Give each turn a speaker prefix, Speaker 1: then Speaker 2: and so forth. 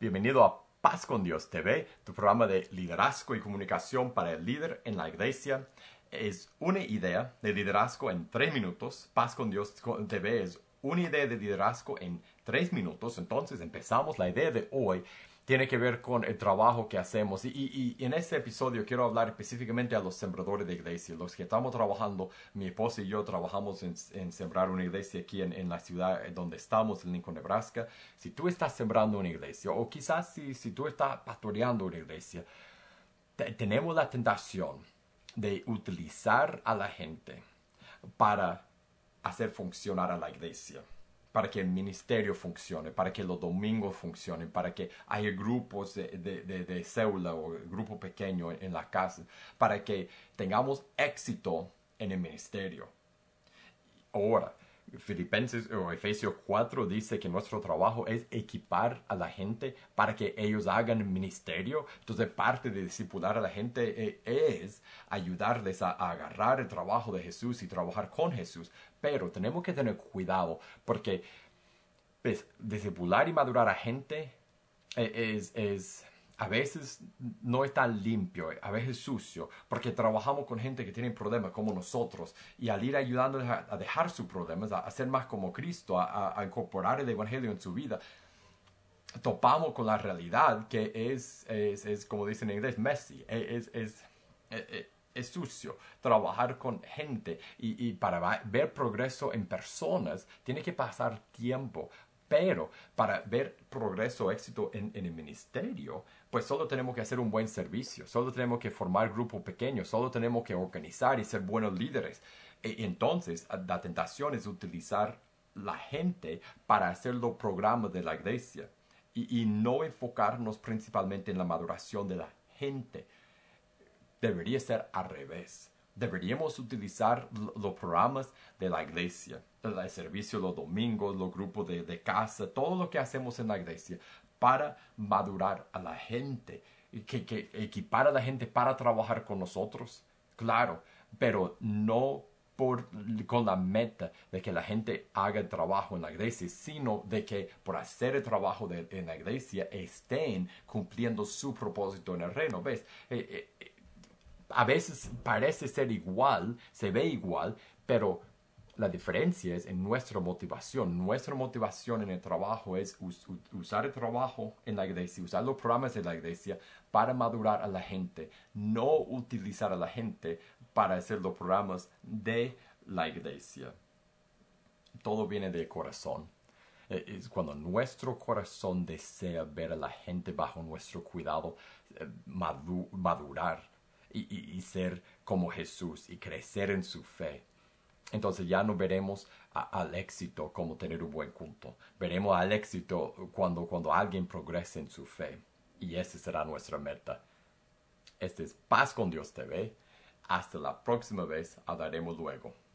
Speaker 1: Bienvenido a Paz con Dios TV, tu programa de liderazgo y comunicación para el líder en la iglesia. Es una idea de liderazgo en 3 minutos. Paz con Dios TV es una idea de liderazgo en 3 minutos. Entonces empezamos. La idea de hoy tiene que ver con el trabajo que hacemos. Y en este episodio quiero hablar específicamente a los sembradores de iglesia, los que estamos trabajando. Mi esposa y yo trabajamos en sembrar una iglesia aquí en la ciudad donde estamos, en Lincoln, Nebraska. Si tú estás sembrando una iglesia, o quizás si tú estás pastoreando una iglesia, tenemos la tentación de utilizar a la gente para hacer funcionar a la iglesia, para que el ministerio funcione, para que los domingos funcionen, para que haya grupos de célula o grupo pequeño en la casa, para que tengamos éxito en el ministerio. Ahora, Filipenses o Efesios 4 dice que nuestro trabajo es equipar a la gente para que ellos hagan ministerio. Entonces, parte de discipular a la gente es ayudarles a agarrar el trabajo de Jesús y trabajar con Jesús. Pero tenemos que tener cuidado porque discipular y madurar a gente a veces no es tan limpio, a veces sucio, porque trabajamos con gente que tiene problemas como nosotros y al ir ayudándoles a dejar sus problemas, a ser más como Cristo, a incorporar el Evangelio en su vida, topamos con la realidad que es como dicen en inglés, messy, es sucio trabajar con gente y para ver progreso en personas tiene que pasar tiempo. Pero para ver progreso, éxito en el ministerio, pues solo tenemos que hacer un buen servicio, solo tenemos que formar grupos pequeños, solo tenemos que organizar y ser buenos líderes. Entonces, la tentación es utilizar la gente para hacer los programas de la iglesia y no enfocarnos principalmente en la maduración de la gente. Debería ser al revés. Deberíamos utilizar los programas de la iglesia, el servicio los domingos, los grupos de casa, todo lo que hacemos en la iglesia para madurar a la gente, que equipar a la gente para trabajar con nosotros, claro, pero no con la meta de que la gente haga el trabajo en la iglesia, sino de que por hacer el trabajo en la iglesia estén cumpliendo su propósito en el reino. ¿Ves? A veces parece ser igual, se ve igual, pero la diferencia es en nuestra motivación. Nuestra motivación en el trabajo es usar el trabajo en la iglesia, usar los programas de la iglesia para madurar a la gente, no utilizar a la gente para hacer los programas de la iglesia. Todo viene del corazón. Es cuando nuestro corazón desea ver a la gente bajo nuestro cuidado madurar y ser como Jesús y crecer en su fe. Entonces ya no veremos al éxito como tener un buen culto. Veremos al éxito cuando alguien progrese en su fe. Y esa será nuestra meta. Este es Paz con Dios TV. Hasta la próxima vez. Hablaremos luego.